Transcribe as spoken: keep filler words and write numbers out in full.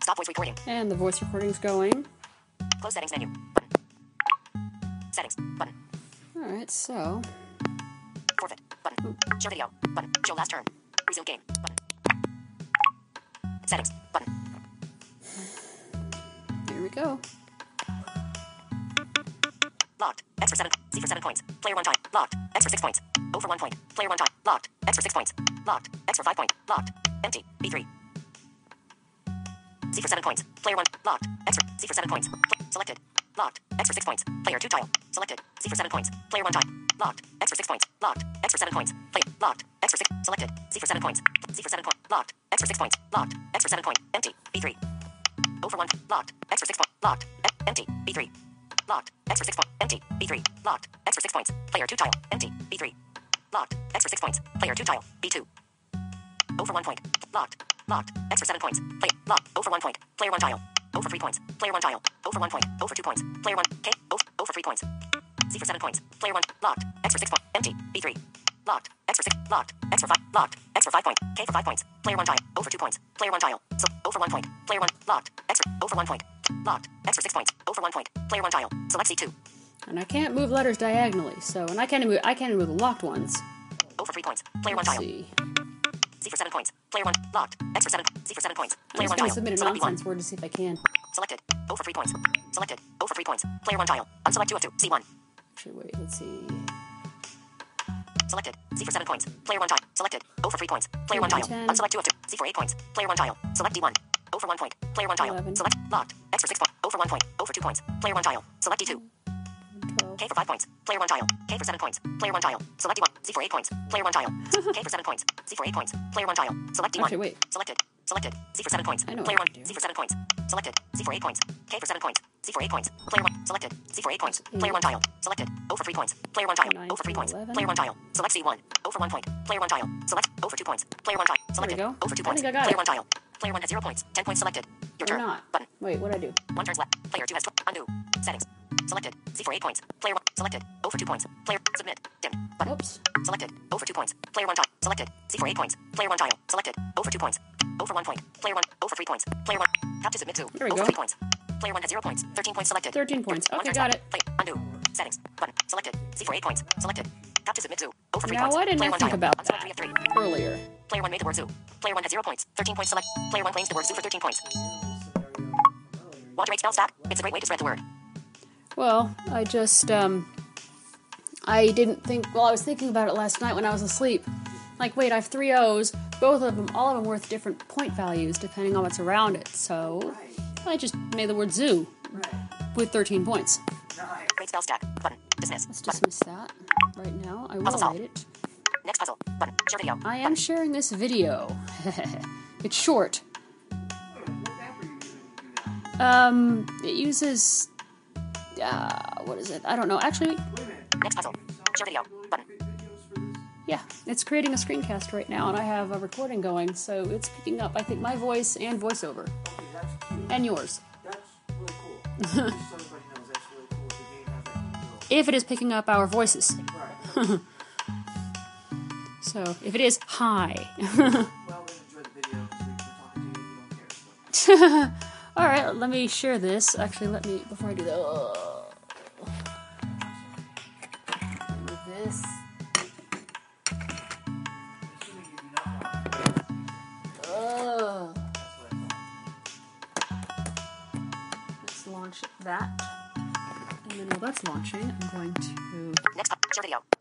Stop voice recording. And the voice recording's going. Close settings menu. Button. Settings. Button. Alright, so... Forfeit. Button. Share video. Button. Show last turn. Resume game. Button. Settings. Button. Here we go. Locked. X for seven. C for seven points. Player one time. Locked. X for six points. O for one point. Player one time. Locked. X for six points. Locked. X for five point. Locked. Empty. B three. C for seven points. Player one. Locked. X for C for seven points. Selected. Locked. X for six points. Player two tile. Selected. C for seven points. Player one time. Locked. X for six points. Locked. X for seven points. Play. Locked. X for six. Selected. C for seven points. C for seven point. Locked. X for six points. Locked. X for seven point. Empty. B three. O for one. Locked. X for six point. Locked. E- empty. B three. Locked. X for six point. Empty. B three. Locked. X for six points. Player two tile. Empty. B three. Locked. X for six points. Player two tile. B two. O for one point. Locked. Locked. X for seven points. Play. Locked. O for one point. Player one tile. O for three points. Player one tile. O for one point. O for two points. Player one. K. O for, o for three points. C for seven points. Player one. Locked. X for six point. Empty. B three. Locked. X for six. Locked. X for five. Locked. X for five point. K for five points. Player one tile. O for two points. Player one tile. So O for one point. Player one. Locked. X for O for one point. Locked. X for six points. O for one point. Player one tile. Select C two. And I can't move letters diagonally, so and I can't move I can't move the locked ones. O for three points. Player Let's one tile. see. C for seven points. Player one. Locked. X for seven. C for seven points. I'm Player just one gonna tile. submit a Select B one. nonsense word to see if I can. Selected. O for three points. Selected. O for three points. Player one tile. Unselect two of two. C one. Actually, wait, let's see. Selected. C for seven points. Player one tile. Selected. O for three points. Player one Nine, tile. ten. Unselect two of two. C for eight points. Player one tile. Select D one. O for one point. Player one tile. eleven. Select. Locked. X for six point. O for one point. O for two points. Player one tile. Select D two. twelve. K for five points. Player one tile. K for seven points. Player one tile. Select D one. C for eight points. Player one tile. K for seven points. C for eight points. Player one tile. Select D one. Actually, wait. Selected. Selected. C for seven points. I know Player what one. to do. C for seven points. Selected. C for eight points. K for seven points. C for eight points. Player one. Selected. C for eight points. Player one tile. Selected. O for three points. Player one tile. Nine, O for three ten, points. eleven. Player one tile. Select C one. O for one point. Player one tile. Select. O for two points. Player one tile. Selected. go. O for two I points. think I got Player it. one tile. Player one has zero points. Ten points selected. Your Or turn. not. Button. Wait, what'd I do? One turn left. Player two has tw- undo. Settings. Selected. C for eight points. Player one. Selected. O for two points. Player. Submit. Dimmed. Button. Oops. Selected. O for two points. Player one tile. Selected. C for eight points. Player one tile. Selected. O for two points. O for one point. Player one. O for three points. Player one. Tap to submit to. There we O for go. three points. Player one has zero points. Thirteen points selected. Thirteen points. One Okay, turn got left. it. Play. Undo. Settings. Button. Selected. C for eight points. Selected. Tap to submit to. O for three Now, points. why didn't Player I one think tile. about Unselect three that of three. earlier? Player one made the word zoo. Player one has zero points. Thirteen points select. Player one claims the word zoo for thirteen points. Want to rate spell stack? It's a great way to spread the word. Well, I just, um, I didn't think, well, I was thinking about it last night when I was asleep. Like, wait, I have three O's, both of them, all of them worth different point values depending on what's around it, so I just made the word zoo with thirteen points. Rate spell stack. Button. Dismiss. Let's Button. dismiss that right now. I will Puzzle solve. write it. Next puzzle. Button. Share video. I am sharing this video. It's short. Um, it uses, uh, what is it? I don't know. Actually, Next puzzle. Share video. Button. yeah, it's creating a screencast right now, and I have a recording going, so it's picking up, I think, my voice and voiceover. And yours. That's really cool. Just so everybody knows, that's really cool. The game has that capability. If it is picking up our voices. Right. So, if it is, hi. Well, we enjoy the video because we're talking to you and you don't care. So. Alright, let me share this. Actually, let me, before I do that, uh, remove this. Assuming you do not want it. Uh, That's what I thought. let's launch that. And then while that's launching, I'm going to... Next. Share video.